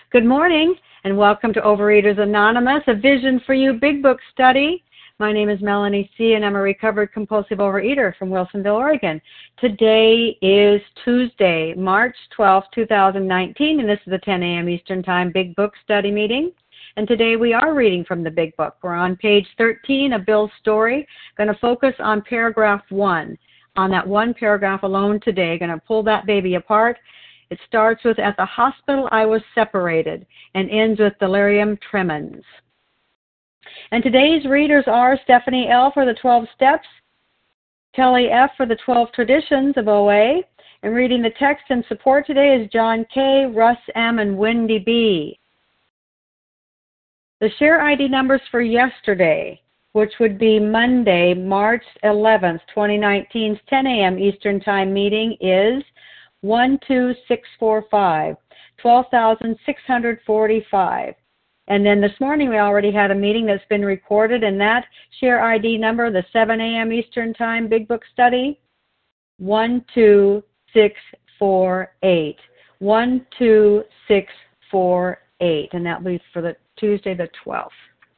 Good morning, and welcome to Overeaters Anonymous, a Vision for You Big Book study. My name is Melanie C., and I'm a recovered compulsive overeater from Wilsonville, Oregon. Today is Tuesday, March 12, 2019, and this is the 10 a.m. Eastern Time Big Book study meeting. And today we are reading from the Big Book. We're on page 13 of Bill's story. Going to focus on paragraph 1. On that one paragraph alone today, going to pull that baby apart. It starts with, "At the hospital I was separated," and ends with delirium tremens. And today's readers are Stephanie L. for the 12 Steps, Kelly F. for the 12 Traditions of OA, and reading the text and support today is John K., Russ M., and Wendy B. The share ID numbers for yesterday, which would be Monday, March 11th, 2019's 10 a.m. Eastern Time meeting is 12645, 12,645. And then this morning we already had a meeting that's been recorded, and that share ID number, the 7 a.m. Eastern Time Big Book Study, 12648. 12648, and that will be for the Tuesday the 12th.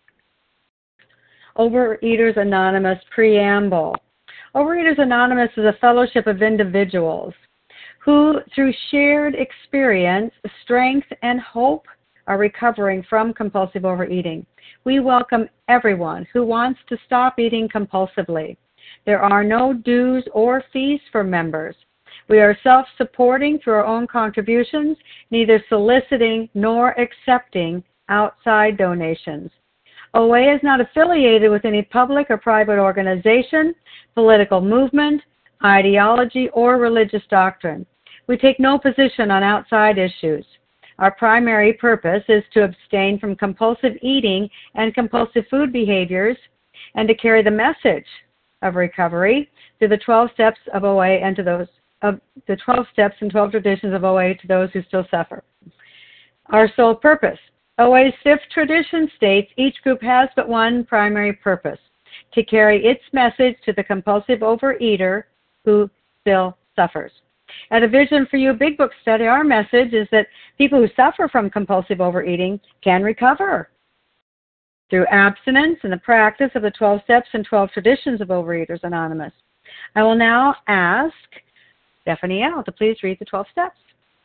Overeaters Anonymous Preamble. Overeaters Anonymous is a fellowship of individuals who, through shared experience, strength, and hope, are recovering from compulsive overeating. We welcome everyone who wants to stop eating compulsively. There are no dues or fees for members. We are self-supporting through our own contributions, neither soliciting nor accepting outside donations. OA is not affiliated with any public or private organization, political movement, ideology, or religious doctrine. We take no position on outside issues. Our primary purpose is to abstain from compulsive eating and compulsive food behaviors, and to carry the message of recovery through the 12 steps of OA and to those of the 12 steps and 12 traditions of OA to those who still suffer. Our sole purpose. OA's 5th tradition states each group has but one primary purpose: to carry its message to the compulsive overeater who still suffers. At a Vision for You Big Book study, our message is that people who suffer from compulsive overeating can recover through abstinence and the practice of the 12 steps and 12 traditions of Overeaters Anonymous. I will now ask Stephanie L. to please read the 12 steps.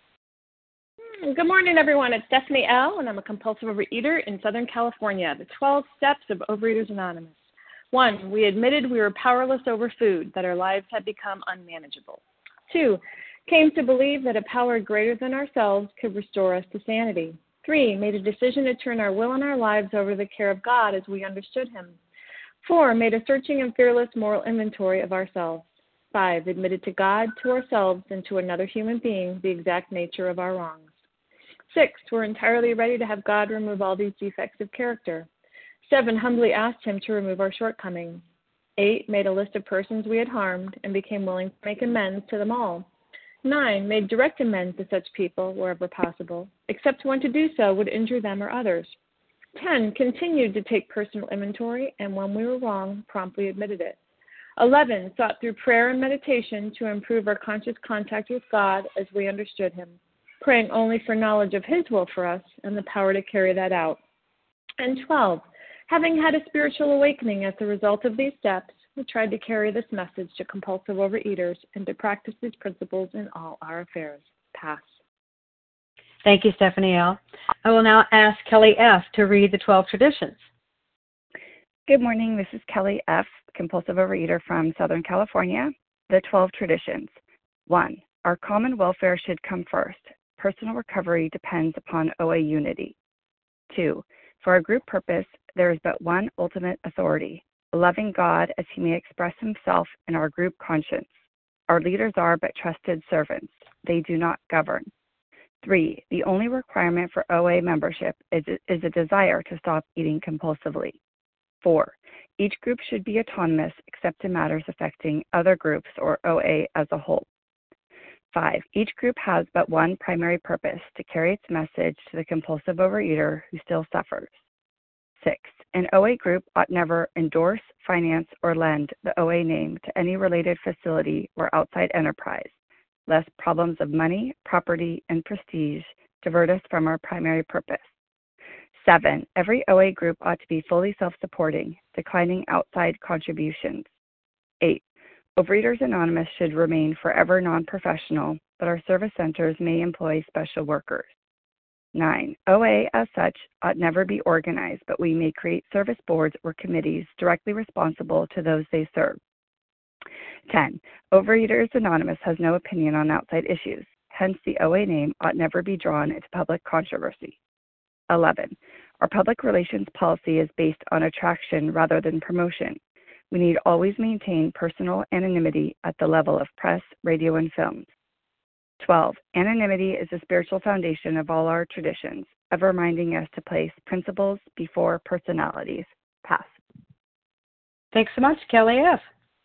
Good morning, everyone. It's Stephanie L., and I'm a compulsive overeater in Southern California. The 12 steps of Overeaters Anonymous. 1, we admitted we were powerless over food, that our lives had become unmanageable. 2, came to believe that a power greater than ourselves could restore us to sanity. 3, made a decision to turn our will and our lives over to the care of God as we understood Him. 4, made a searching and fearless moral inventory of ourselves. 5, admitted to God, to ourselves, and to another human being the exact nature of our wrongs. 6, we're entirely ready to have God remove all these defects of character. 7, humbly asked Him to remove our shortcomings. 8, made a list of persons we had harmed and became willing to make amends to them all. 9, made direct amends to such people wherever possible, except when to do so would injure them or others. 10, continued to take personal inventory, and when we were wrong, promptly admitted it. 11, sought through prayer and meditation to improve our conscious contact with God as we understood Him, praying only for knowledge of His will for us and the power to carry that out. And 12, having had a spiritual awakening as a result of these steps, we tried to carry this message to compulsive overeaters and to practice these principles in all our affairs. Pass. Thank you, Stephanie L. I will now ask Kelly F. to read the 12 traditions. Good morning. This is Kelly F., compulsive overeater from Southern California. The 12 traditions. 1, our common welfare should come first. Personal recovery depends upon OA unity. 2, for our group purpose, there is but one ultimate authority, a loving God as He may express Himself in our group conscience. Our leaders are but trusted servants. They do not govern. 3, the only requirement for OA membership is a desire to stop eating compulsively. 4, each group should be autonomous except in matters affecting other groups or OA as a whole. 5, each group has but one primary purpose, to carry its message to the compulsive overeater who still suffers. 6, an OA group ought never endorse, finance, or lend the OA name to any related facility or outside enterprise, lest problems of money, property, and prestige divert us from our primary purpose. 7, every OA group ought to be fully self-supporting, declining outside contributions. 8, Overeaters Anonymous should remain forever non-professional, but our service centers may employ special workers. 9, OA as such ought never be organized, but we may create service boards or committees directly responsible to those they serve. 10, Overeaters Anonymous has no opinion on outside issues, hence the OA name ought never be drawn into public controversy. 11, our public relations policy is based on attraction rather than promotion. We need always maintain personal anonymity at the level of press, radio, and films. 12, anonymity is the spiritual foundation of all our traditions, ever reminding us to place principles before personalities. Pass. Thanks so much, Kelly F.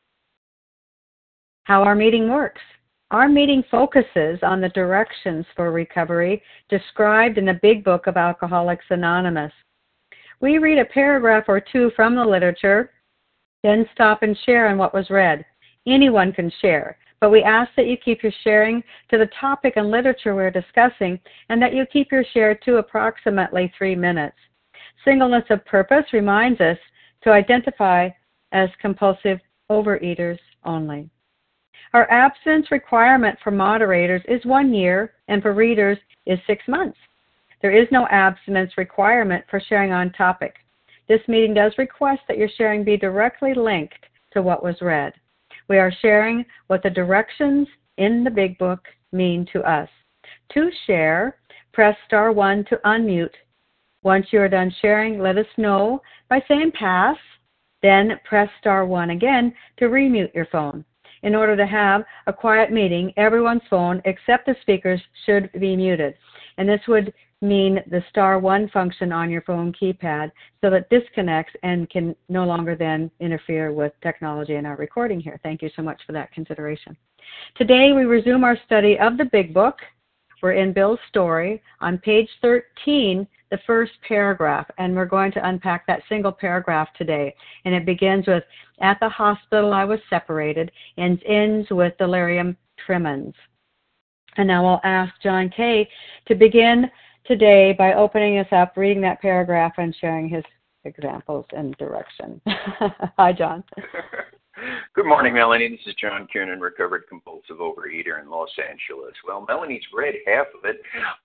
How our meeting works. Our meeting focuses on the directions for recovery described in the Big Book of Alcoholics Anonymous. We read a paragraph or two from the literature, then stop and share on what was read. Anyone can share, but we ask that you keep your sharing to the topic and literature we're discussing, and that you keep your share to approximately 3 minutes. Singleness of purpose reminds us to identify as compulsive overeaters only. Our abstinence requirement for moderators is 1 year, and for readers is 6 months. There is no abstinence requirement for sharing on topic. This meeting does request that your sharing be directly linked to what was read. We are sharing what the directions in the Big Book mean to us. To share, press star 1 to unmute. Once you are done sharing, let us know by saying pass, then press star 1 again to remute your phone. In order to have a quiet meeting, everyone's phone except the speakers should be muted. And this would mean the star 1 function on your phone keypad, so that disconnects and can no longer then interfere with technology in our recording here. Thank you so much for that consideration. Today we resume our study of the Big Book. We're in Bill's story on page 13, the first paragraph, and we're going to unpack that single paragraph today. And it begins with, "At the hospital I was separated," and ends with delirium tremens. And now I'll ask John Kay to begin today by opening us up, reading that paragraph, and sharing his examples and direction. Hi, John. Good morning, Melanie. This is John Kiernan, recovered compulsive overeater in Los Angeles. Well, Melanie's read half of it.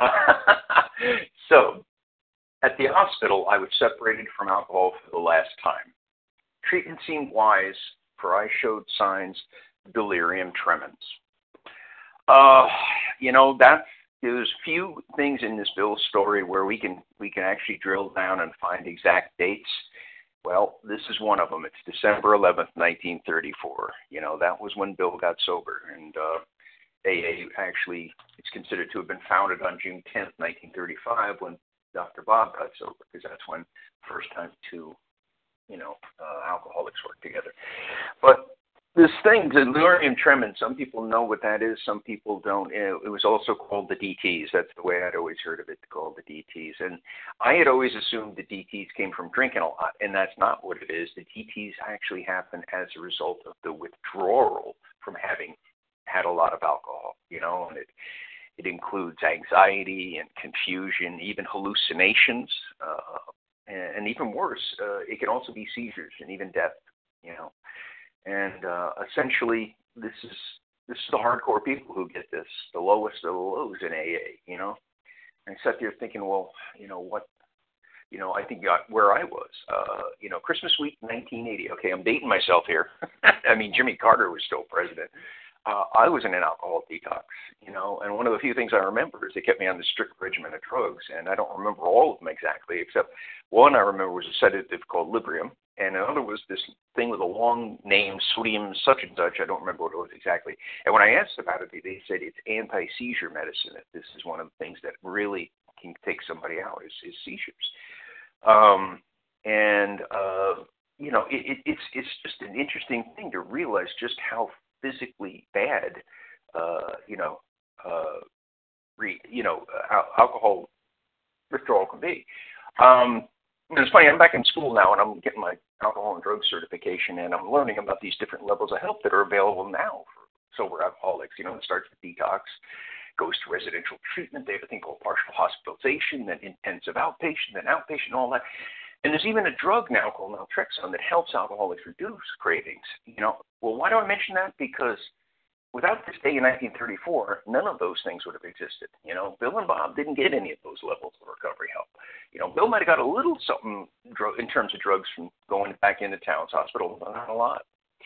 So, at the hospital, I was separated from alcohol for the last time. Treatment seemed wise, for I showed signs of delirium tremens. There's few things in this Bill's story where we can actually drill down and find exact dates. Well, this is one of them. It's December 11th, 1934. That was when Bill got sober. And AA actually is considered to have been founded on June 10th, 1935, when Dr. Bob got sober, because that's when the first time two, alcoholics worked together. But this thing, delirium tremens, some people know what that is, some people don't. It was also called the DTs. That's the way I'd always heard of it, called the DTs. And I had always assumed the DTs came from drinking a lot, and that's not what it is. The DTs actually happen as a result of the withdrawal from having had a lot of alcohol, and it includes anxiety and confusion, even hallucinations, and even worse, it can also be seizures and even death, And essentially, this is the hardcore people who get this, the lowest of the lows in AA, And I sat there thinking, well, I think where I was, Christmas week 1980. Okay, I'm dating myself here. I mean, Jimmy Carter was still president. I was in an alcohol detox, and one of the few things I remember is they kept me on the strict regimen of drugs, and I don't remember all of them exactly, except one I remember was a sedative called Librium, and another was this thing with a long name, sodium such and such. I don't remember what it was exactly. And when I asked about it, they said it's anti-seizure medicine. That this is one of the things that really can take somebody out is seizures. It's just an interesting thing to realize just how physically bad, alcohol withdrawal can be. It's funny, I'm back in school now, and I'm getting my alcohol and drug certification, and I'm learning about these different levels of help that are available now for sober alcoholics. It starts with detox, goes to residential treatment. They have a thing called partial hospitalization, then intensive outpatient, then outpatient, all that. And there's even a drug now called naltrexone that helps alcoholics reduce cravings. Well, why do I mention that? Because without this day in 1934, none of those things would have existed. Bill and Bob didn't get any of those levels of recovery help. Bill might have got a little something in terms of drugs from going back into Towns Hospital, but not a lot.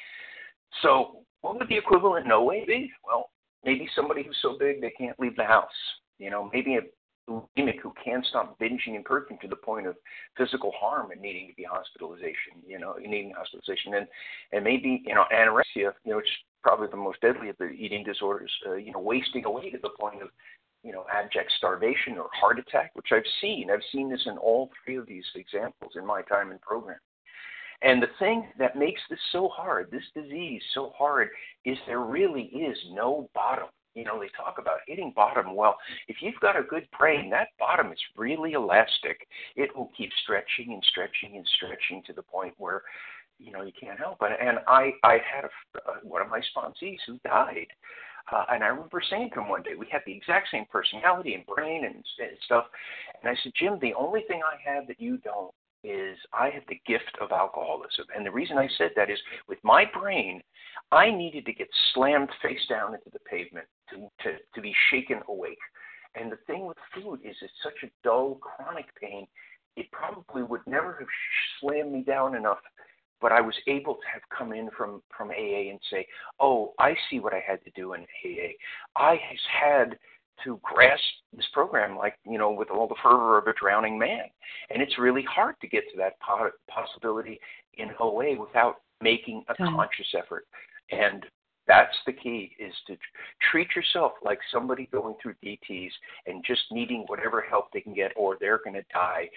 So what would the equivalent no way be? Well, maybe somebody who's so big they can't leave the house. Maybe a bulimic who can't stop binging and purging to the point of physical harm and needing to be needing hospitalization. And maybe, anorexia, which is probably the most deadly of the eating disorders, wasting away to the point of, abject starvation or heart attack, which I've seen. I've seen this in all three of these examples in my time in program. And the thing that makes this so hard, this disease so hard, is there really is no bottom. They talk about hitting bottom. Well, if you've got a good brain, that bottom is really elastic. It will keep stretching and stretching and stretching to the point where, you can't help it. And I had one of my sponsees who died. And I remember saying to him one day, we had the exact same personality and brain and stuff. And I said, Jim, the only thing I have that you don't is I have the gift of alcoholism. And the reason I said that is with my brain, I needed to get slammed face down into the pavement to be shaken awake. And the thing with food is it's such a dull, chronic pain, it probably would never have slammed me down enough. But I was able to have come in from AA and say, oh, I see what I had to do in AA. I had to grasp this program with all the fervor of a drowning man. And it's really hard to get to that possibility in OA without making a conscious effort. And that's the key, is to treat yourself like somebody going through DTs and just needing whatever help they can get, or they're going to die.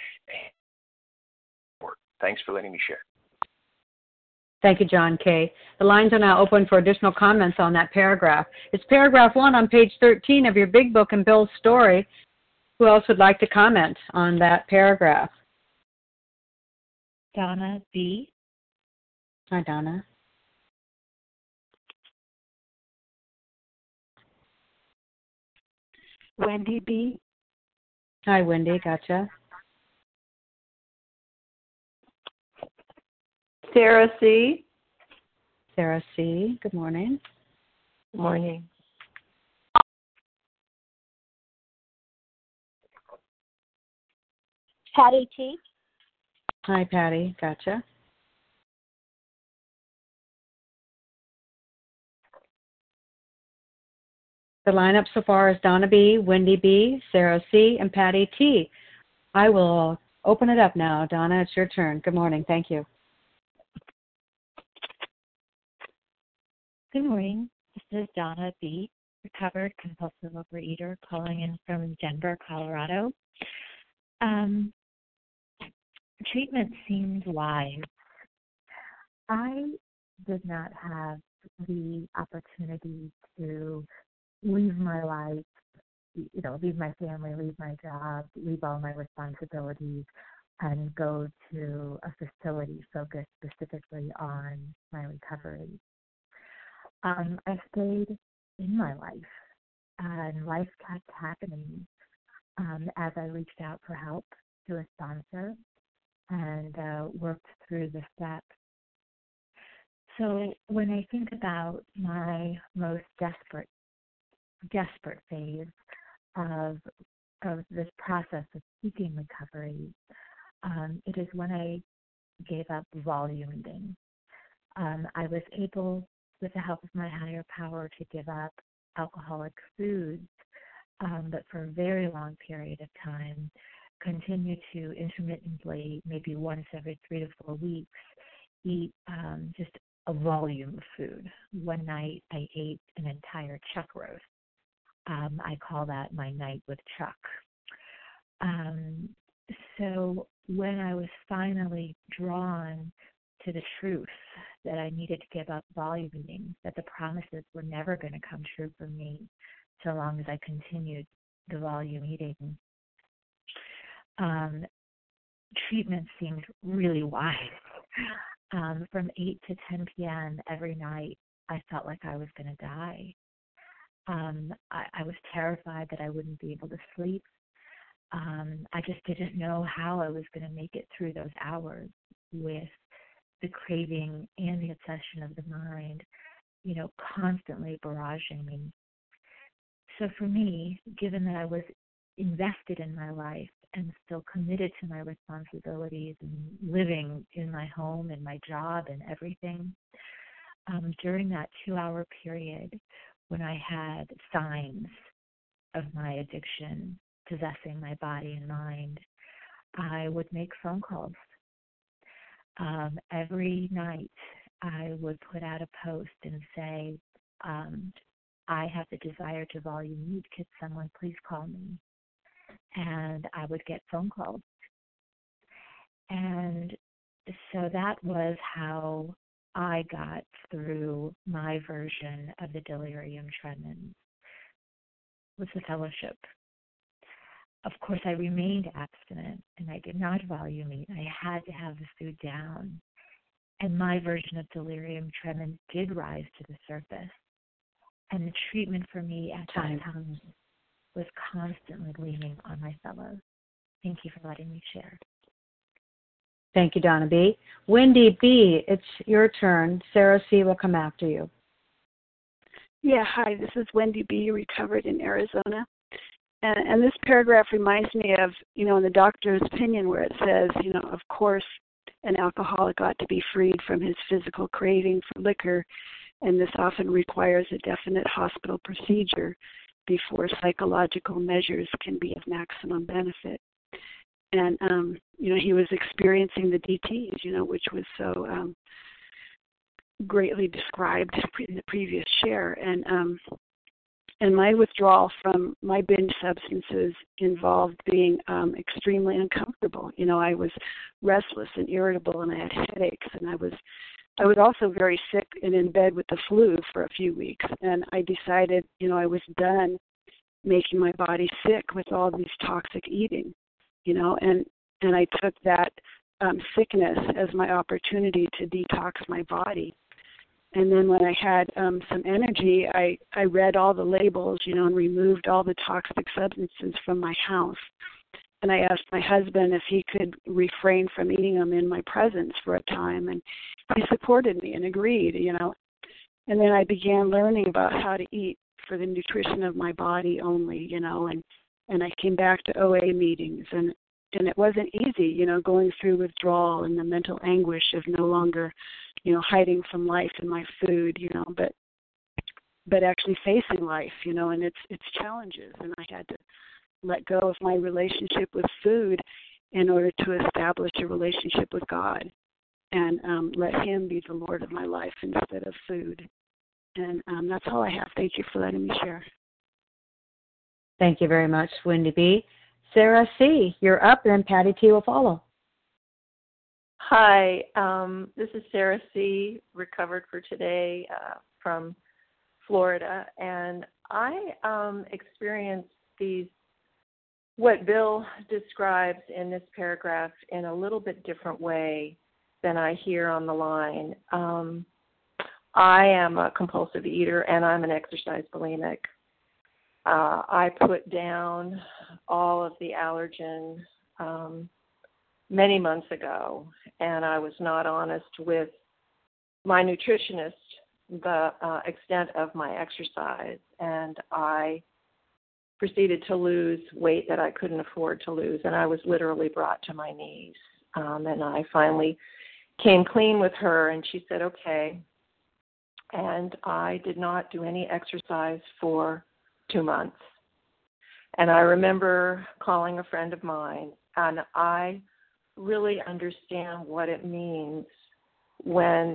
Thanks for letting me share. Thank you, John K. The lines are now open for additional comments on that paragraph. It's paragraph 1 on page 13 of your big book and Bill's story. Who else would like to comment on that paragraph? Donna B. Hi, Donna. Wendy B. Hi, Wendy. Gotcha. Sarah C. Sarah C. Good morning. Good morning. Patty T. Hi, Patty. Gotcha. The lineup so far is Donna B., Wendy B., Sarah C., and Patty T. I will open it up now. Donna, it's your turn. Good morning. Thank you. Good morning. This is Donna B., recovered compulsive overeater, calling in from Denver, Colorado. Treatment seems wise. I did not have the opportunity to leave my life, leave my family, leave my job, leave all my responsibilities, and go to a facility focused specifically on my recovery. I stayed in my life, and life kept happening as I reached out for help to a sponsor and worked through the steps. So when I think about my most desperate phase of this process of seeking recovery, it is when I gave up volume eating. I was able, with the help of my higher power, to give up alcoholic foods, but for a very long period of time, continue to intermittently, maybe once every 3 to 4 weeks, eat just a volume of food. One night I ate an entire chuck roast. I call that my night with Chuck. So when I was finally drawn to the truth that I needed to give up volume eating, that the promises were never going to come true for me so long as I continued the volume eating, treatment seemed really wise. From 8 to 10 p.m. every night, I felt like I was going to die. I was terrified that I wouldn't be able to sleep. I just didn't know how I was going to make it through those hours with the craving and the obsession of the mind, constantly barraging me. So for me, given that I was invested in my life and still committed to my responsibilities and living in my home and my job and everything, during that 2-hour period when I had signs of my addiction possessing my body and mind, I would make phone calls. Every night I would put out a post and say, I have the desire to volume eat. Could someone please call me? And I would get phone calls. And so that was how I got through my version of the delirium tremens, was the fellowship. Of course, I remained abstinent, and I did not volume eat. I had to have the food down. And my version of delirium tremens did rise to the surface. And the treatment for me at that time was constantly leaning on my fellows. Thank you for letting me share. Thank you, Donna B. Wendy B., it's your turn. Sarah C. will come after you. Yeah, hi, this is Wendy B., recovered in Arizona. And this paragraph reminds me of, in the doctor's opinion where it says, of course, an alcoholic ought to be freed from his physical craving for liquor, and this often requires a definite hospital procedure before psychological measures can be of maximum benefit. And, he was experiencing the DTs, which was so greatly described in the previous share. And my withdrawal from my binge substances involved being extremely uncomfortable. I was restless and irritable, and I had headaches, and I was also very sick and in bed with the flu for a few weeks. And I decided, I was done making my body sick with all these toxic eating, and I took that sickness as my opportunity to detox my body. And then when I had some energy, I read all the labels, and removed all the toxic substances from my house. And I asked my husband if he could refrain from eating them in my presence for a time, and he supported me and agreed, And then I began learning about how to eat for the nutrition of my body only, and I came back to OA meetings, and it wasn't easy, going through withdrawal and the mental anguish of no longer, hiding from life and my food, but actually facing life, and its challenges. And I had to let go of my relationship with food in order to establish a relationship with God and let Him be the Lord of my life instead of food. And that's all I have. Thank you for letting me share. Thank you very much, Wendy B. Sarah C., you're up, and then Patty T. will follow. Hi, this is Sarah C., recovered for today from Florida, and I experienced what Bill describes in this paragraph in a little bit different way than I hear on the line. I am a compulsive eater, and I'm an exercise bulimic. I put down all of the allergen many months ago, and I was not honest with my nutritionist the extent of my exercise, and I proceeded to lose weight that I couldn't afford to lose, and I was literally brought to my knees. And I finally came clean with her, and she said, okay. And I did not do any exercise for 2 months. And I remember calling a friend of mine, and I really understand what it means when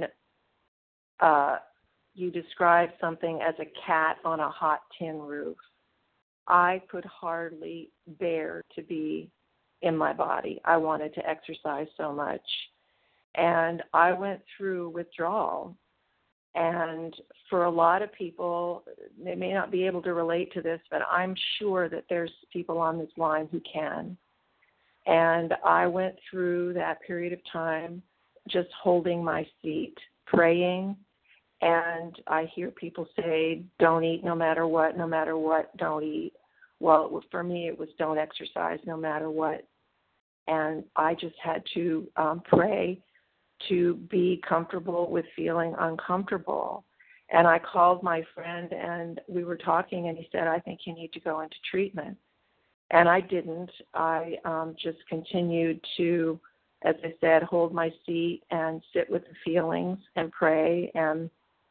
you describe something as a cat on a hot tin roof. I could hardly bear to be in my body. I wanted to exercise so much. And I went through withdrawal. And for a lot of people, they may not be able to relate to this, but I'm sure that there's people on this line who can. And I went through that period of time just holding my seat, praying And I hear people say, don't eat no matter what, don't eat. Well, for me, it was don't exercise no matter what. And I just had to pray to be comfortable with feeling uncomfortable. And I called my friend, and we were talking, and he said, I think you need to go into treatment. And I didn't. I just continued to, as I said, hold my seat and sit with the feelings and pray, and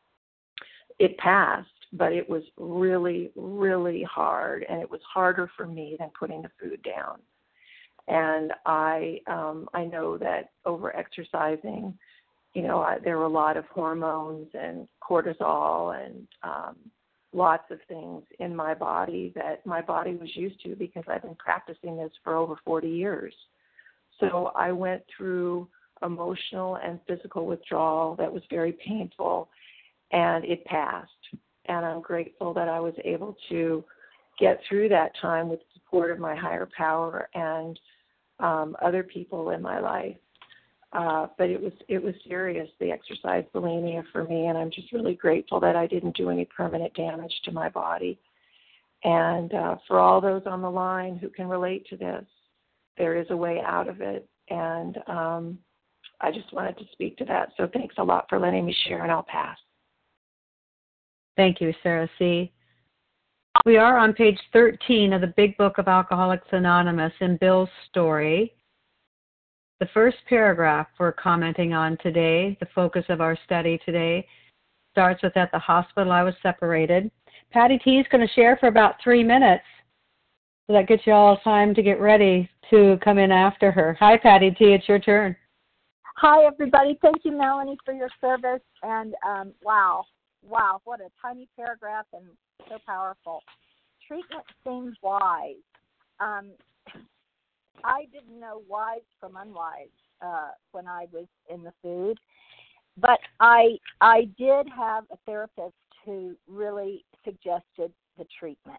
it passed. But it was really, really hard, and it was harder for me than putting the food down. And I know that over-exercising, there were a lot of hormones and cortisol and lots of things in my body that my body was used to because I've been practicing this for over 40 years. So I went through emotional and physical withdrawal that was very painful, and it passed. And I'm grateful that I was able to get through that time with the support of my higher power and other people in my life. But it was serious, the exercise bulimia for me, and I'm just really grateful that I didn't do any permanent damage to my body. And for all those on the line who can relate to this, there is a way out of it, and I just wanted to speak to that. So thanks a lot for letting me share, and I'll pass. Thank you, Sarah C. We are on page 13 of the Big Book of Alcoholics Anonymous in Bill's story. The first paragraph we're commenting on today, the focus of our study today, starts with, at the hospital I was separated. Patty T is going to share for about 3 minutes. So that gets you all time to get ready to come in after her. Hi, Patty T, it's your turn. Hi, everybody. Thank you, Melanie, for your service. And wow, what a tiny paragraph and so powerful. Treatment seems wise. I didn't know wise from unwise when I was in the food, but I did have a therapist who really suggested the treatment.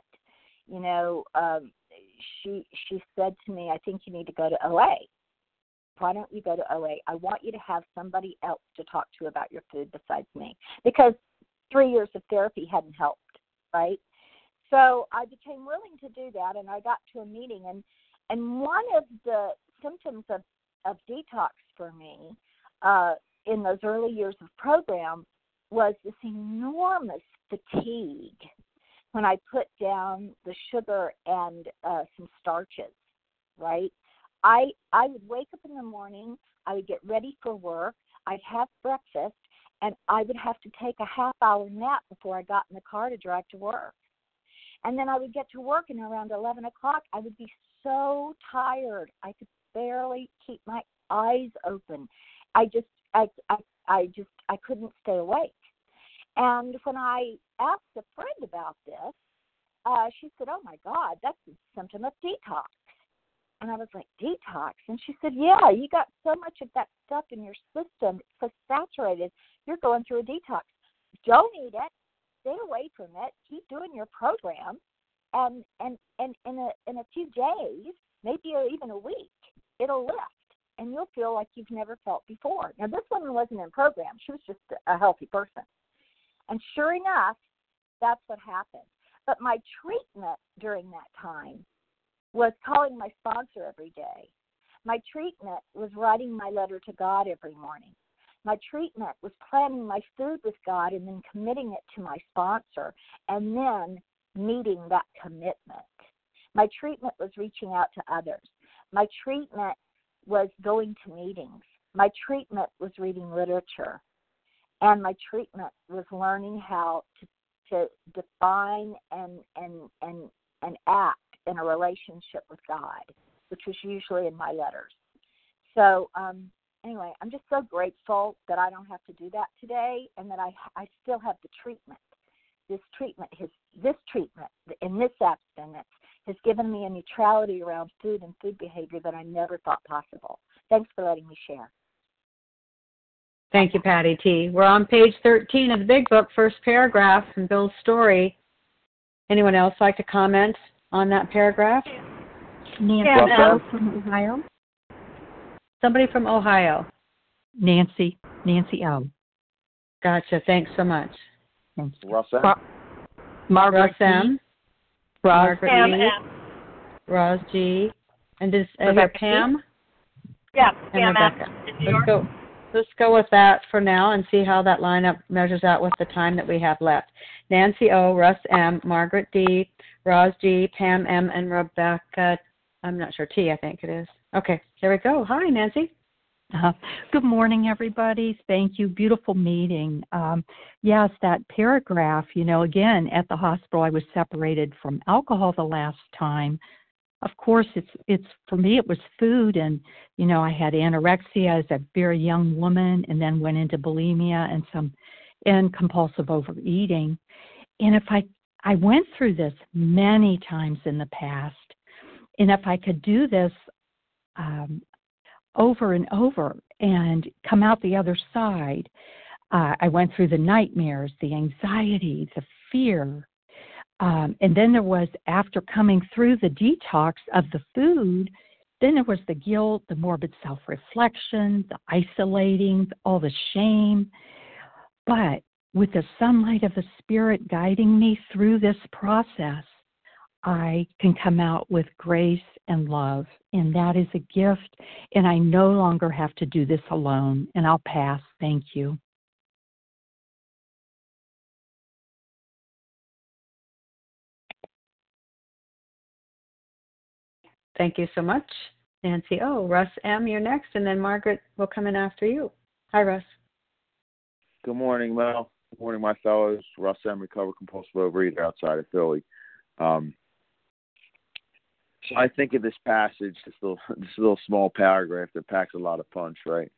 She said to me, I think you need to go to OA. Why don't you go to OA? I want you to have somebody else to talk to about your food besides me, because 3 years of therapy hadn't helped, right? So I became willing to do that, and I got to a meeting, and one of the symptoms of detox for me in those early years of program was this enormous fatigue when I put down the sugar and some starches, right? I would wake up in the morning, I would get ready for work, I'd have breakfast, and I would have to take a half-hour nap before I got in the car to drive to work. And then I would get to work, and around 11 o'clock, I would be so tired. I could barely keep my eyes open. I couldn't stay awake. And when I asked a friend about this, she said, oh, my God, that's a symptom of detox. And I was like, detox? And she said, yeah, you got so much of that stuff in your system, it's so saturated, you're going through a detox. Don't eat it. Stay away from it. Keep doing your program. And in a few days, maybe even a week, it'll lift, and you'll feel like you've never felt before. Now, this woman wasn't in program. She was just a healthy person. And sure enough, that's what happened. But my treatment during that time was calling my sponsor every day. My treatment was writing my letter to God every morning. My treatment was planning my food with God and then committing it to my sponsor and then meeting that commitment. My treatment was reaching out to others. My treatment was going to meetings. My treatment was reading literature. And my treatment was learning how to define and act in a relationship with God, which was usually in my letters. So anyway, I'm just so grateful that I don't have to do that today, and that I still have the treatment. This treatment in this abstinence has given me a neutrality around food and food behavior that I never thought possible. Thanks for letting me share. Thank you, Patty T. We're on page 13 of the Big Book, first paragraph in Bill's story. Anyone else like to comment on that paragraph? Nancy L. from Ohio. Somebody from Ohio. Nancy L. Gotcha. Thanks so much. Russ M. Margaret Russ M. Margaret Pam D. M. Roz G. And does Rebecca Pam? Yeah, And Pam Rebecca. M. Let's go with that for now and see how that lineup measures out with the time that we have left. Nancy O, Russ M, Margaret D, Roz G, Pam M, and Rebecca, I'm not sure, T, I think it is. Okay, here we go. Hi, Nancy. Good morning, everybody. Thank you. Beautiful meeting. Yes, that paragraph, again, at the hospital, I was separated from alcohol the last time. Of course, it's for me, it was food. And, I had anorexia as a very young woman and then went into bulimia and compulsive overeating. And if I went through this many times in the past, and if I could do this over and over and come out the other side, I went through the nightmares, the anxiety, the fear. And then there was, after coming through the detox of the food, then there was the guilt, the morbid self-reflection, the isolating, all the shame. But with the sunlight of the Spirit guiding me through this process, I can come out with grace and love, and that is a gift, and I no longer have to do this alone, and I'll pass. Thank you. Thank you so much, Nancy. Oh, Russ M, you're next, and then Margaret will come in after you. Hi, Russ. Good morning, Mel. Good morning, my fellows. Russ M, recovered compulsive overeater outside of Philly. So I think of this passage, this little small paragraph that packs a lot of punch, right?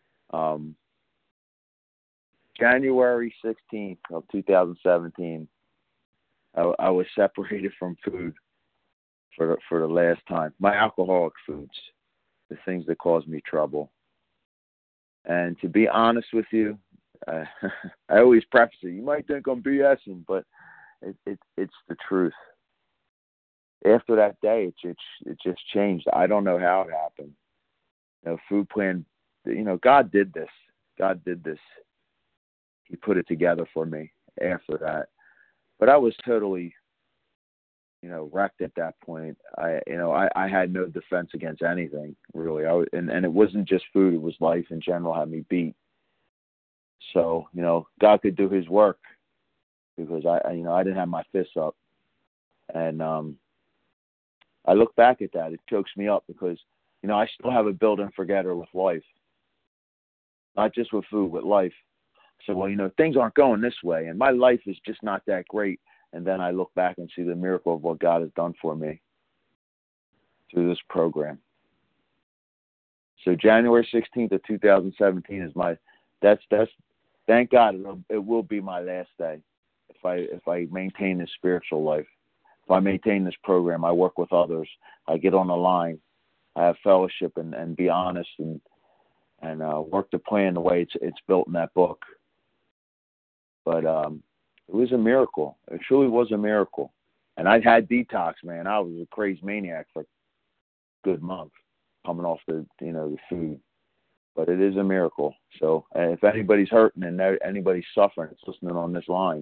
January 16th of 2017, I was separated from food for the last time. My alcoholic foods, the things that cause me trouble. And to be honest with you, I always preface it. You might think I'm BSing, but it's the truth. After that day, it just changed. I don't know how it happened. Food plan, God did this. God did this. He put it together for me after that. But I was totally, wrecked at that point. I had no defense against anything, really. And it wasn't just food. It was life in general had me beat. So, God could do his work because I didn't have my fists up. And I look back at that. It chokes me up because, I still have a built-in forgetter with life. Not just with food, with life. So, things aren't going this way, and my life is just not that great. And then I look back and see the miracle of what God has done for me through this program. So January 16th of 2017 is that's thank God it will be my last day if I maintain this spiritual life. If I maintain this program, I work with others, I get on the line, I have fellowship and be honest and work the plan the way it's built in that book. But it was a miracle. It truly was a miracle. And I'd had detox, man. I was a crazy maniac for a good month coming off the food. But it is a miracle. So if anybody's hurting and anybody's suffering, it's listening on this line.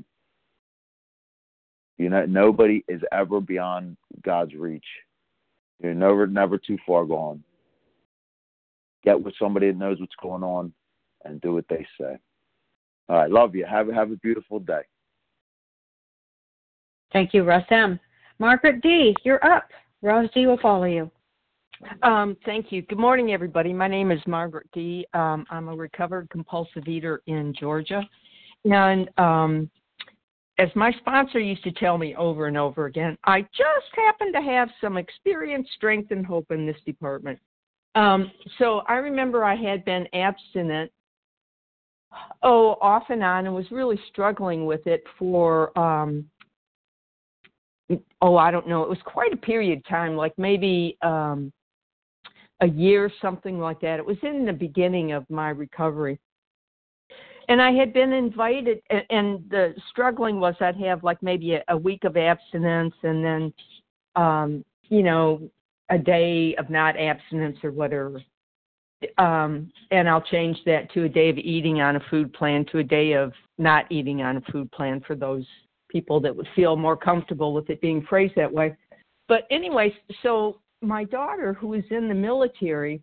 Nobody is ever beyond God's reach. You're never too far gone. Get with somebody that knows what's going on and do what they say. All right, love you. Have a beautiful day. Thank you, Russ M. Margaret D., you're up. Roz G. will follow you. Thank you. Good morning, everybody. My name is Margaret D. I'm a recovered compulsive eater in Georgia. And as my sponsor used to tell me over and over again, I just happen to have some experience, strength, and hope in this department. So I remember I had been abstinent, off and on, and was really struggling with it for, I don't know, it was quite a period of time, like maybe a year, something like that. It was in the beginning of my recovery. And I had been invited, and the struggling was I'd have like maybe a week of abstinence and then, a day of not abstinence or whatever. and I'll change that to a day of eating on a food plan to a day of not eating on a food plan for those people that would feel more comfortable with it being phrased that way. But anyway, so my daughter, who is in the military,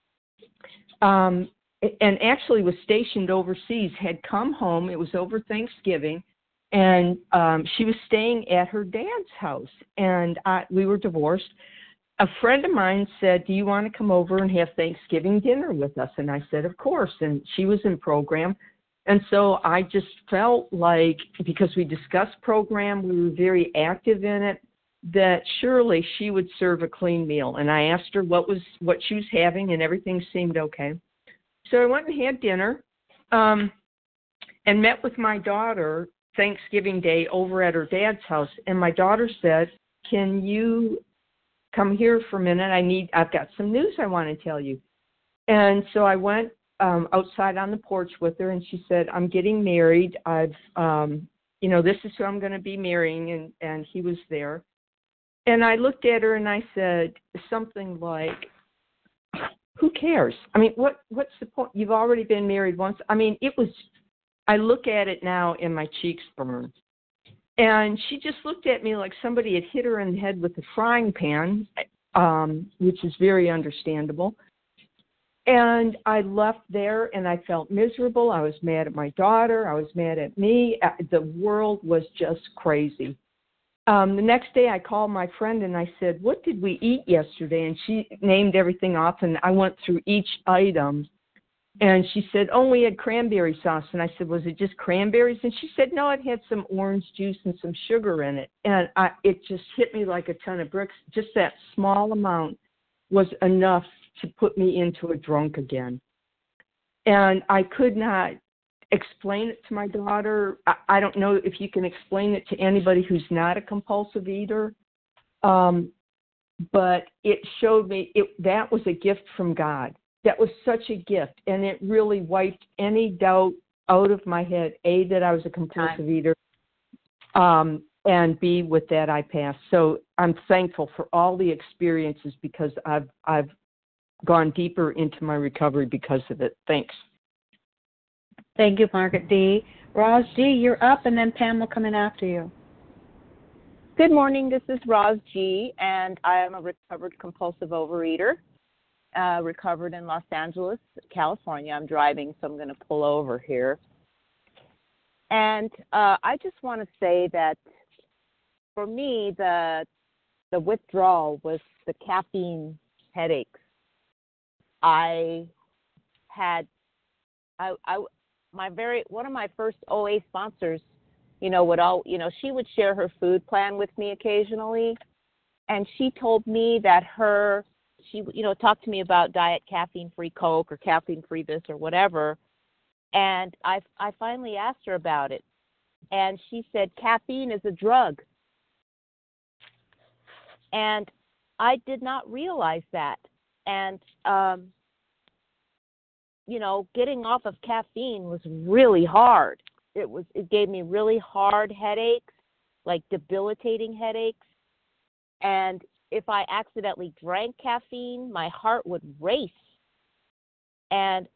and actually was stationed overseas, had come home. It was over Thanksgiving, and she was staying at her dad's house, and we were divorced. A friend of mine said, do you want to come over and have Thanksgiving dinner with us? And I said, of course. And she was in program. And so I just felt like, because we discussed program, we were very active in it, that surely she would serve a clean meal. And I asked her what she was having, and everything seemed okay. So I went and had dinner and met with my daughter Thanksgiving Day over at her dad's house. And my daughter said, can you come here for a minute? I've got some news I want to tell you. And so I went outside on the porch with her, and she said, I'm getting married. This is who I'm going to be marrying. And he was there. And I looked at her and I said something like, who cares? I mean, what's the point? You've already been married once. I mean, I look at it now and my cheeks burn. And she just looked at me like somebody had hit her in the head with a frying pan, which is very understandable. And I left there and I felt miserable. I was mad at my daughter. I was mad at me. The world was just crazy. The next day I called my friend and I said, what did we eat yesterday? And she named everything off, and I went through each item. And she said, we had cranberry sauce. And I said, was it just cranberries? And she said, no, it had some orange juice and some sugar in it. And it just hit me like a ton of bricks. Just that small amount was enough to put me into a drunk again. And I could not explain it to my daughter. I don't know if you can explain it to anybody who's not a compulsive eater. But it showed me that was a gift from God. That was such a gift, and it really wiped any doubt out of my head, A, that I was a compulsive eater, and B, with that I passed. So I'm thankful for all the experiences, because I've gone deeper into my recovery because of it. Thanks. Thank you, Margaret D. Roz G., you're up, and then Pam will come in after you. Good morning. This is Roz G., and I am a recovered compulsive overeater. Recovered in Los Angeles, California. I'm driving, so I'm going to pull over here. And I just want to say that for me, the withdrawal was the caffeine headaches. One of my first OA sponsors, she would share her food plan with me occasionally, and she told me that she talked to me about diet caffeine-free Coke or caffeine-free this or whatever. And I finally asked her about it. And she said, caffeine is a drug. And I did not realize that. And, getting off of caffeine was really hard. It gave me really hard headaches, like debilitating headaches. And if I accidentally drank caffeine, my heart would race. And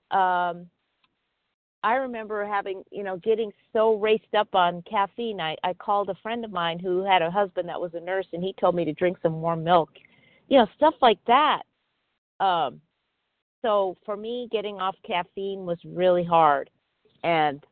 I remember getting so raced up on caffeine. I called a friend of mine who had a husband that was a nurse, and he told me to drink some warm milk, stuff like that. So for me, getting off caffeine was really hard. And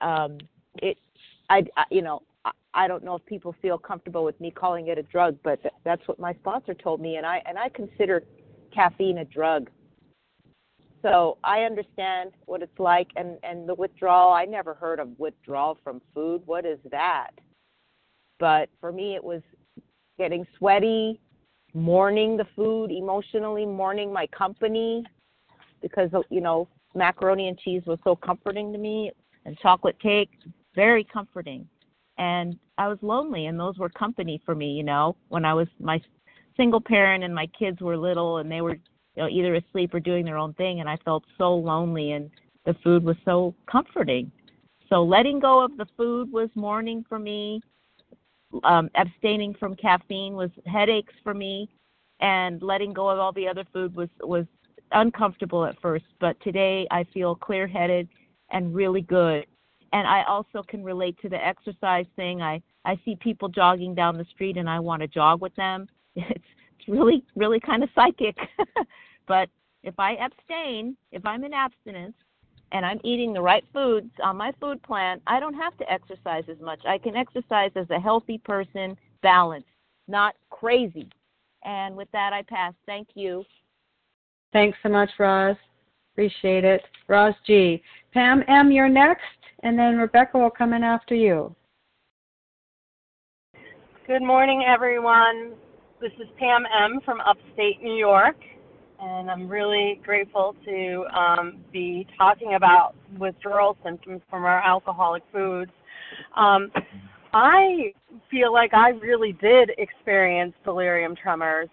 I don't know if people feel comfortable with me calling it a drug, but that's what my sponsor told me, and I consider caffeine a drug. So I understand what it's like, and the withdrawal. I never heard of withdrawal from food. What is that? But for me, it was getting sweaty, mourning the food, emotionally mourning my company, because macaroni and cheese was so comforting to me, and chocolate cake, very comforting. And I was lonely, and those were company for me, when I was my single parent and my kids were little and they were either asleep or doing their own thing, and I felt so lonely, and the food was so comforting. So letting go of the food was mourning for me. Abstaining from caffeine was headaches for me, and letting go of all the other food was uncomfortable at first, but today I feel clear-headed and really good. And I also can relate to the exercise thing. I see people jogging down the street and I want to jog with them. It's really, really kind of psychic. But if I abstain, if I'm in abstinence and I'm eating the right foods on my food plan, I don't have to exercise as much. I can exercise as a healthy person, balanced, not crazy. And with that, I pass. Thank you. Thanks so much, Roz. Appreciate it. Roz G. Pam M., you're next, and then Rebecca will come in after you. Good morning, everyone. This is Pam M. from upstate New York, and I'm really grateful to be talking about withdrawal symptoms from our alcoholic foods. I feel like I really did experience delirium tremors.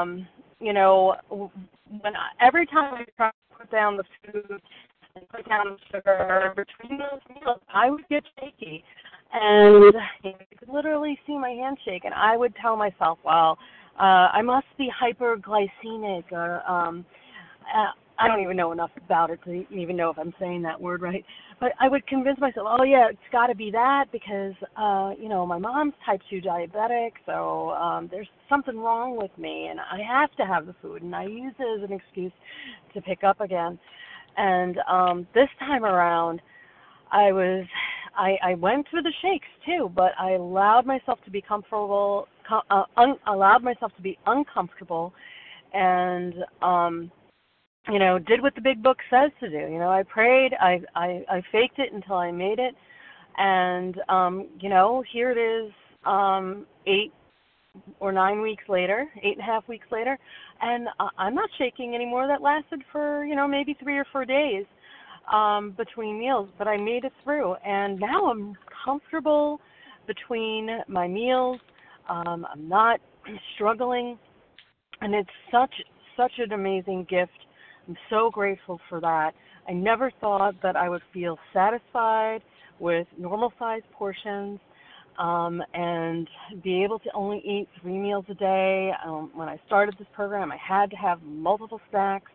Every time I tried to put down the food and put down the sugar between those meals, I would get shaky. And you could literally see my hand shake, and I would tell myself, well, I must be hyperglycemic, or I don't even know enough about it to even know if I'm saying that word right. But I would convince myself, oh, yeah, it's got to be that because, my mom's type 2 diabetic, so there's something wrong with me, and I have to have the food. And I use it as an excuse to pick up again. And this time around, I went through the shakes too, but I allowed myself to be allowed myself to be uncomfortable, and did what the big book says to do. I prayed, I faked it until I made it, and here it is, 8 or 9 weeks later, 8.5 weeks later, and I'm not shaking anymore. That lasted for maybe 3 or 4 days. Between meals, but I made it through, and now I'm comfortable between my meals. I'm not struggling, and it's such an amazing gift. I'm so grateful for that. I never thought that I would feel satisfied with normal-sized portions and be able to only eat 3 meals a day. When I started this program, I had to have multiple snacks.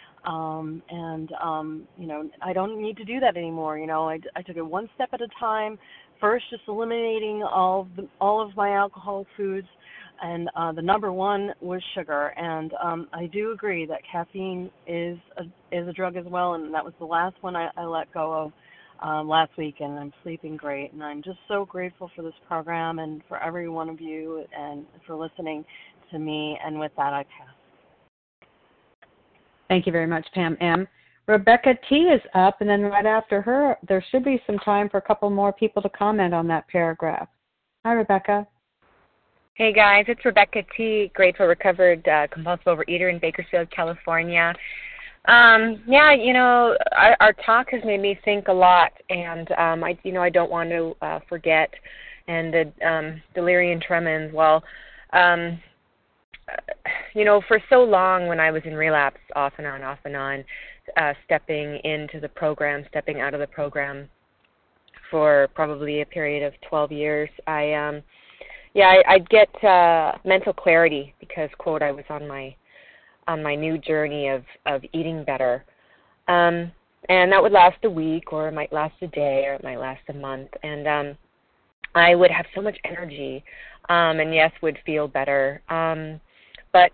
I don't need to do that anymore. I took it one step at a time. First, just eliminating all of my alcoholic foods, and the number one was sugar. And I do agree that caffeine is a drug as well, and that was the last one I let go of last week, and I'm sleeping great. And I'm just so grateful for this program and for every one of you and for listening to me. And with that, I pass. Thank you very much, Pam M. Rebecca T. is up, and then right after her, there should be some time for a couple more people to comment on that paragraph. Hi, Rebecca. Hey, guys. It's Rebecca T., grateful recovered compulsive overeater in Bakersfield, California. Our talk has made me think a lot, and I don't want to forget. And the delirium tremens, for so long when I was in relapse, off and on, stepping into the program, stepping out of the program for probably a period of 12 years, I'd get mental clarity because, quote, I was on my new journey of eating better. And that would last a week, or it might last a day, or it might last a month. And I would have so much energy, and yes, would feel better. But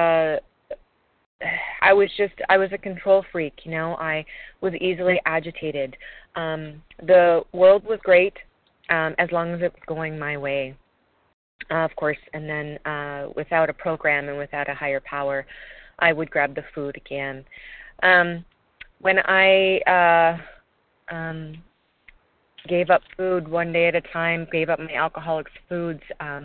I was a control freak, I was easily agitated. The world was great as long as it was going my way, of course, and then without a program and without a higher power, I would grab the food again. When I gave up food one day at a time, gave up my alcoholic foods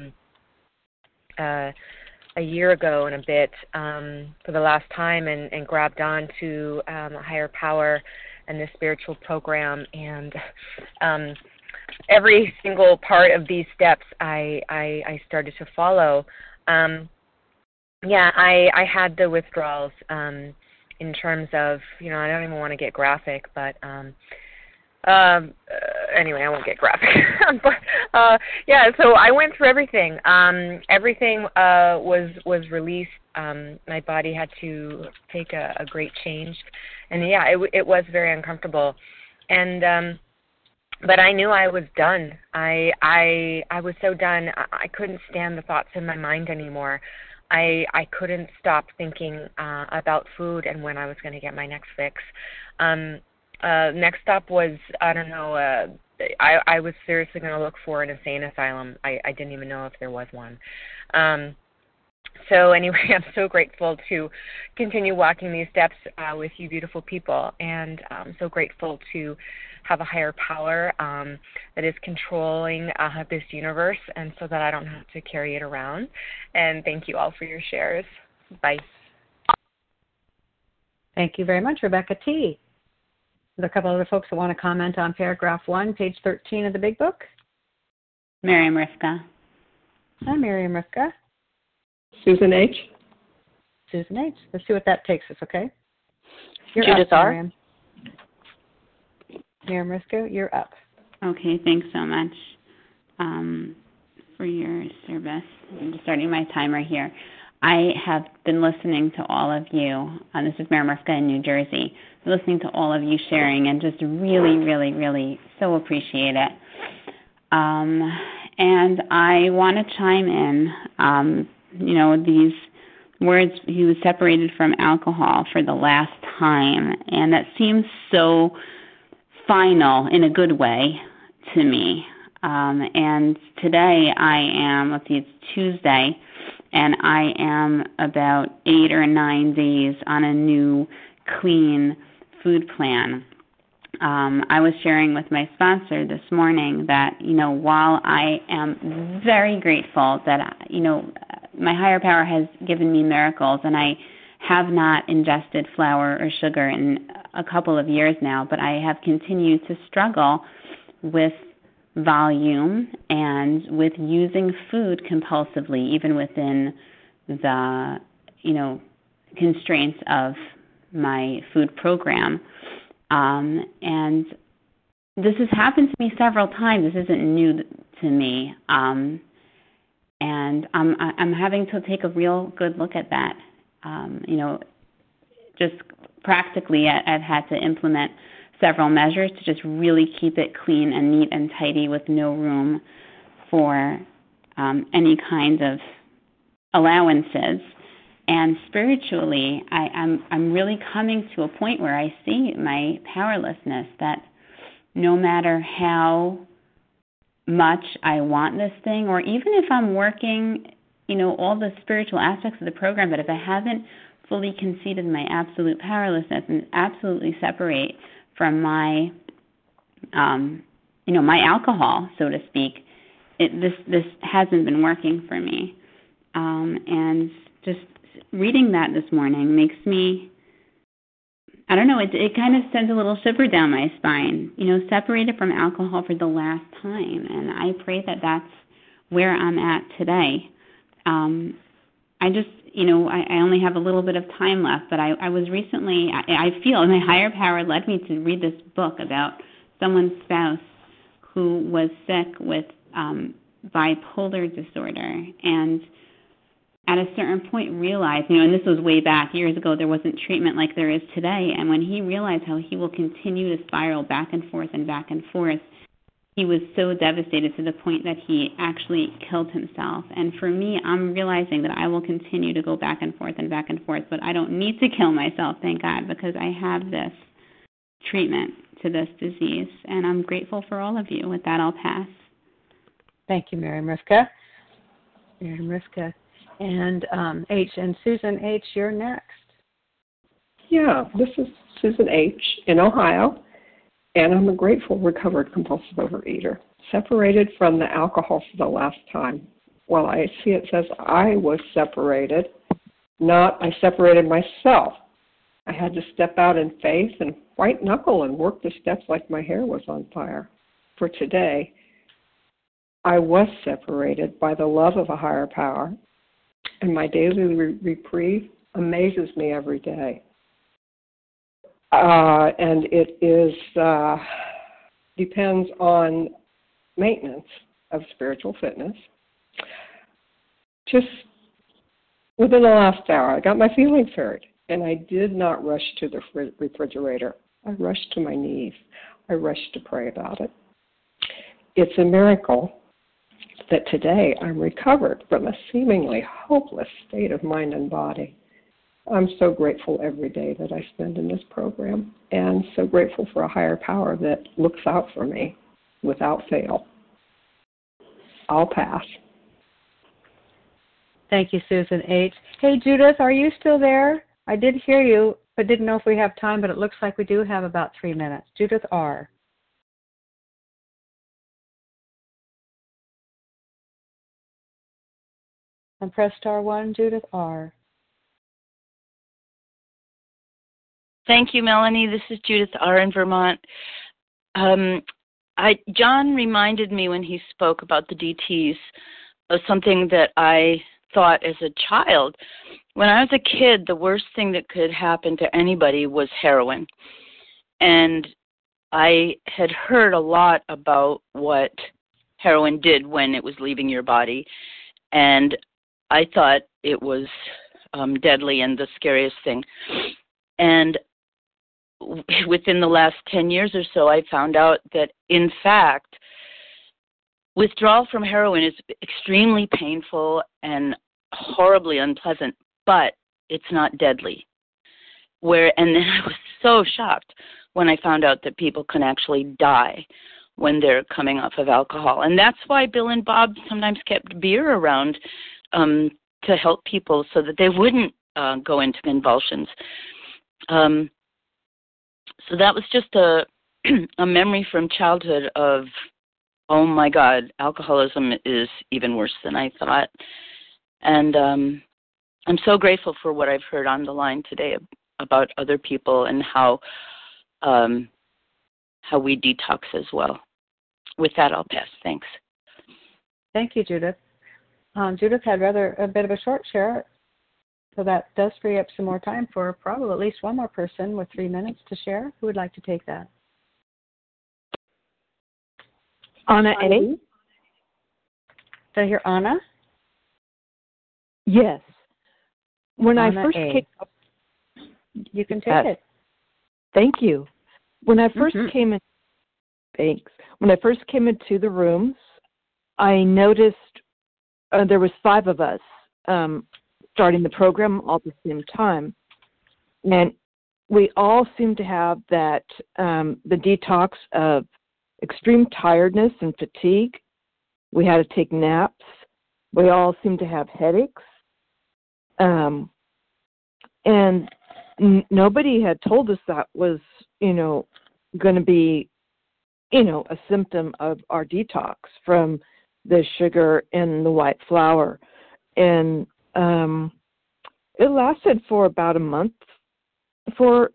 a year ago and a bit for the last time, and grabbed on to a higher power and this spiritual program, and every single part of these steps I started to follow. I had the withdrawals in terms of, I don't even want to get graphic, but Anyway, I won't get graphic. But yeah, so I went through everything. Everything was released. My body had to take a great change, and yeah, it was very uncomfortable. And but I knew I was done. I was so done. I couldn't stand the thoughts in my mind anymore. I couldn't stop thinking about food and when I was going to get my next fix. Next stop was, I don't know, I was seriously going to look for an insane asylum. I didn't even know if there was one. So anyway, I'm so grateful to continue walking these steps with you beautiful people, and I'm so grateful to have a higher power that is controlling this universe, and so that I don't have to carry it around. And thank you all for your shares. Bye. Thank you very much, Rebecca T. There's a couple other folks that want to comment on paragraph 1, page 13 of the Big Book. Miriam Rivka. Hi, Miriam Rivka. Susan H. Susan H. Let's see what that takes us, okay? You're Judith up, R. Miriam. Miriam Rivka, you're up. Okay, thanks so much for your service. I'm just starting my timer here. I have been listening to all of you. This is Miriam Rivka in New Jersey. Listening to all of you sharing and just really, really, really so appreciate it. And I want to chime in. These words, he was separated from alcohol for the last time, and that seems so final in a good way to me. And today it's Tuesday, and I am about 8 or 9 days on a new clean food plan. I was sharing with my sponsor this morning that, while I am very grateful that, my higher power has given me miracles, and I have not ingested flour or sugar in a couple of years now, but I have continued to struggle with volume and with using food compulsively, even within the, constraints of my food program. And this has happened to me several times. This isn't new to me. And I'm having to take a real good look at that. Just practically, I've had to implement several measures to just really keep it clean and neat and tidy with no room for any kind of allowances. And spiritually, I'm really coming to a point where I see my powerlessness, that no matter how much I want this thing, or even if I'm working, all the spiritual aspects of the program, but if I haven't fully conceded my absolute powerlessness and absolutely separate from my, my alcohol, so to speak, this hasn't been working for me. And just reading that this morning makes me, I don't know, it kind of sends a little shiver down my spine, separated from alcohol for the last time. And I pray that that's where I'm at today. I just, I only have a little bit of time left, but I was recently, I feel my higher power led me to read this book about someone's spouse who was sick with bipolar disorder, and at a certain point realized, and this was way back years ago, there wasn't treatment like there is today. And when he realized how he will continue to spiral back and forth, he was so devastated to the point that he actually killed himself. And for me, I'm realizing that I will continue to go back and forth, but I don't need to kill myself, thank God, because I have this treatment to this disease. And I'm grateful for all of you. With that, I'll pass. Thank you, Miriam Rivka. And H. And Susan H., you're next. Yeah, this is Susan H. in Ohio, and I'm a grateful recovered compulsive overeater, separated from the alcohol for the last time. Well, I see it says I was separated, not I separated myself. I had to step out in faith and white knuckle and work the steps like my hair was on fire. For today, I was separated by the love of a higher power, and my daily reprieve amazes me every day. And it is depends on maintenance of spiritual fitness. Just within the last hour, I got my feelings heard, and I did not rush to the refrigerator. I rushed to my knees. I rushed to pray about it. It's a miracle that today I'm recovered from a seemingly hopeless state of mind and body. I'm so grateful every day that I spend in this program, and so grateful for a higher power that looks out for me without fail. I'll pass. Thank you, Susan H. Hey, Judith, are you still there? I did hear you, but didn't know if we have time, but it looks like we do have about 3 minutes. Judith R. And press *1, Judith R. Thank you, Melanie. This is Judith R. in Vermont. John reminded me when he spoke about the DTs of something that I thought as a child. When I was a kid, the worst thing that could happen to anybody was heroin. And I had heard a lot about what heroin did when it was leaving your body. And I thought it was deadly and the scariest thing. And within the last 10 years or so, I found out that, in fact, withdrawal from heroin is extremely painful and horribly unpleasant, but it's not deadly. And then I was so shocked when I found out that people can actually die when they're coming off of alcohol. And that's why Bill and Bob sometimes kept beer around to help people so that they wouldn't go into convulsions. So that was just a memory from childhood of, oh my God, alcoholism is even worse than I thought. And I'm so grateful for what I've heard on the line today about other people and how we detox as well. With that, I'll pass. Thanks. Thank you, Judith. Judith had a bit of a short share, so that does free up some more time for probably at least one more person with 3 minutes to share. Who would like to take that? Anna A. Did I hear Anna? Yes. When Anna I first A. came up, you can take it. Thank you. When I first came in, thanks. When I first came into the rooms, I noticed there was 5 of us starting the program all at the same time, and we all seemed to have that the detox of extreme tiredness and fatigue. We had to take naps. We all seemed to have headaches, and nobody had told us that was, going to be, a symptom of our detox from the sugar and the white flour. And it lasted for about a month for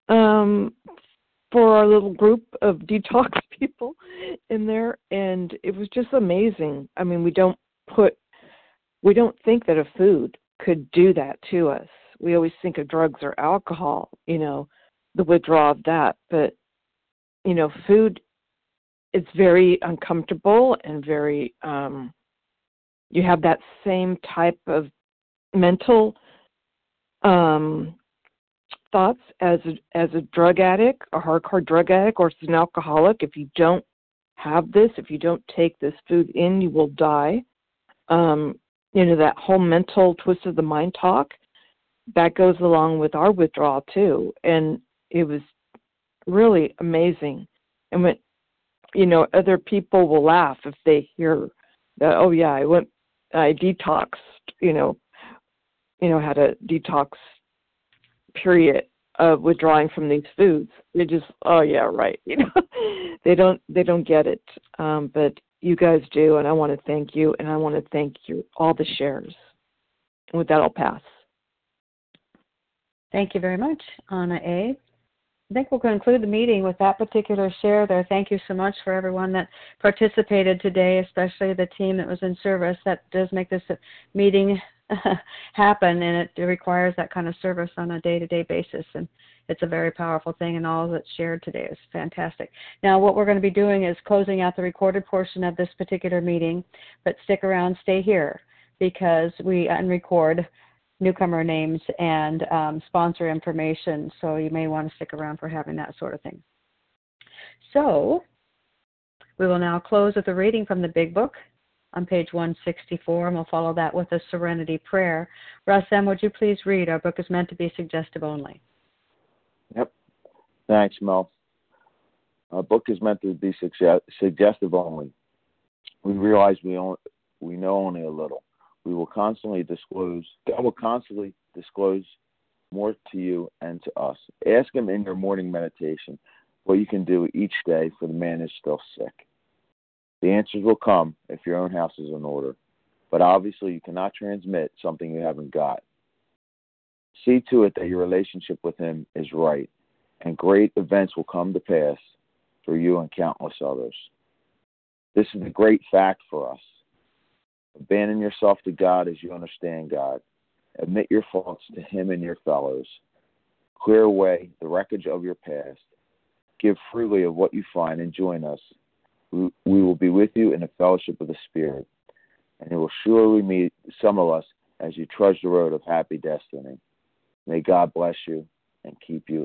our little group of detox people in there, and it was just amazing. I mean, we don't think that a food could do that to us. We always think of drugs or alcohol, the withdrawal of that, but food, it's very uncomfortable and very you have that same type of mental thoughts as a drug addict, a hardcore drug addict, or as an alcoholic. If you don't have this, if you don't take this food in, you will die. That whole mental twist of the mind talk, that goes along with our withdrawal too. And it was really amazing. And when, other people will laugh if they hear that, oh yeah, I detoxed, had a detox period of withdrawing from these foods. They just, oh yeah, right. They don't get it. But you guys do, and I want to thank you, and I want to thank you, all the shares. And with that, I'll pass. Thank you very much, Anna A. I think we'll conclude the meeting with that particular share there. Thank you so much for everyone that participated today, especially the team that was in service. That does make this meeting happen, and it requires that kind of service on a day-to-day basis. And it's a very powerful thing, and all that's shared today is fantastic. Now, what we're going to be doing is closing out the recorded portion of this particular meeting, but stick around, stay here, because we unrecord newcomer names and sponsor information, so you may want to stick around for having that sort of thing. So we will now close with a reading from the Big Book on page 164, and we'll follow that with a Serenity Prayer. Russ M., would you please read? Our book is meant to be suggestive only. Yep. Thanks, Mel. Our book is meant to be suggestive only. We realize we know only a little. God will constantly disclose more to you and to us. Ask him in your morning meditation what you can do each day for the man who's still sick. The answers will come if your own house is in order, but obviously you cannot transmit something you haven't got. See to it that your relationship with him is right, and great events will come to pass for you and countless others. This is a great fact for us. Abandon yourself to God as you understand God. Admit your faults to him and your fellows. Clear away the wreckage of your past. Give freely of what you find and join us. We will be with you in the fellowship of the Spirit, and you will surely meet some of us as you trudge the road of happy destiny. May God bless you and keep you